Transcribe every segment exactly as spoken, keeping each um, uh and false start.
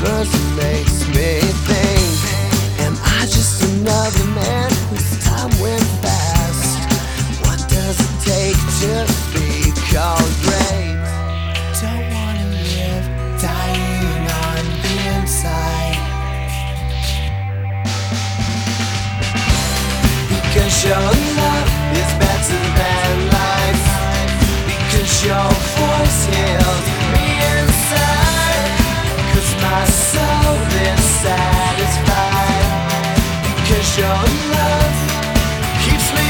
whispers makes me think, am I just another man whose time went fast? What does it take to be called great? Don't wanna live dying on the inside, because your love is better than life, because your voice heals me inside, cause my soul is satisfied, because your love keeps me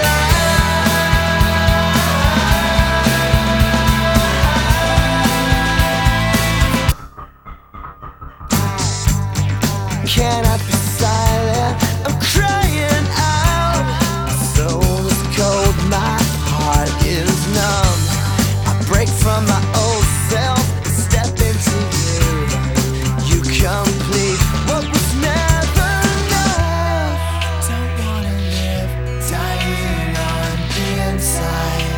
alive. Cannot be silent, I'm crying out. My soul is cold, my heart is numb. I break from my old self and step into you. You complete what was never enough. Don't wanna live dying on the inside,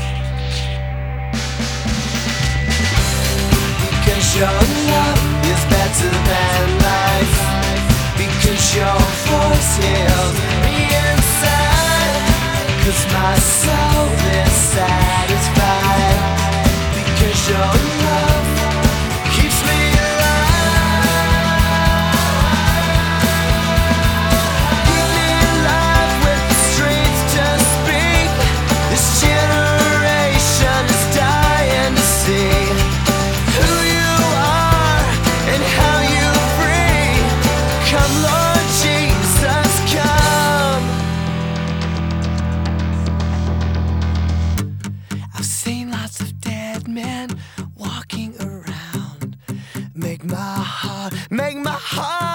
because your love is better than life, because your voice heals me inside, cause my soul is satisfied, because your love keeps me alive. Keep me alive with the strength to speak. This generation is dying to see who you are and how you free. Come Lord Jesus, come. I've seen lots of dead men walking around. Make my heart, make my heart